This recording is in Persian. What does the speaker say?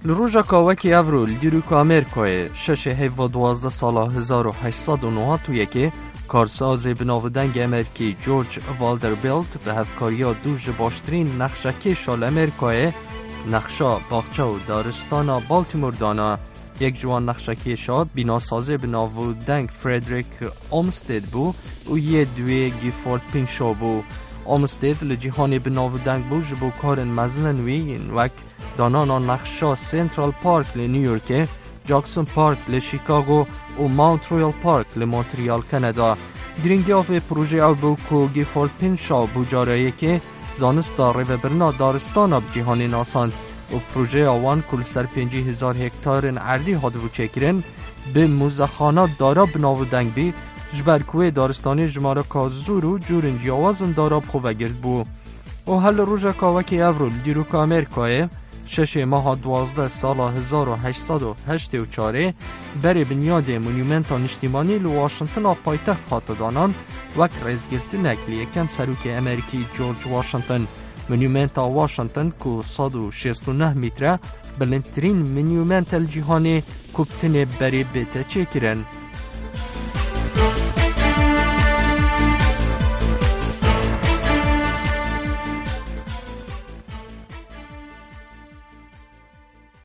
لروژا کاوکی افرول دیروک امریکای 6 هیو 12 سال 1891 کارساز بناودنگ امریکی جورج والدربیلت به هفکاریا دوج باشترین نقشه شال امریکای نقشه باغچه و دارستان بالتیمور دانا. یک جوان نقشه شا بیناسازه بناودنگ فردریک اومستد بو و یه دوی گیفورد پینشو بو. اومستد لجیهانی بناودنگ بو جبو کارن مزننوی وک دانانا نقشه سنترال پارک لنیویورک، جاکسون پارک لشیکاگو و ماونت رویال پارک لمونتریال کانادا. درینگی آف پروژه او بو که گیفورد پینشو بو جارایی که زانستا ریوبرنا دارستان جیهانی ناساند و پروژه آوان کل سر 50,000 هکتار عردی هادو چکرن به موزخانات دارا بناودنگ بی جبرکوی دارستانی جماره کازور و جورن جیاوازن دارا بخوبگرد بو. و حل روژا کاوکی افرول دیروک امریکای 6 ماه 12 سال 1884 بری بنیاد مونیومنت نشتیمانی لواشنطن پایتخت خاطر دانان وک رزگرتنک لیکم سروک امریکی جورج واشنطن. مونیومنت واشنطن که 169 متره بلندترین مونیومنت الجیهانی کبتن بری بیت چکرن.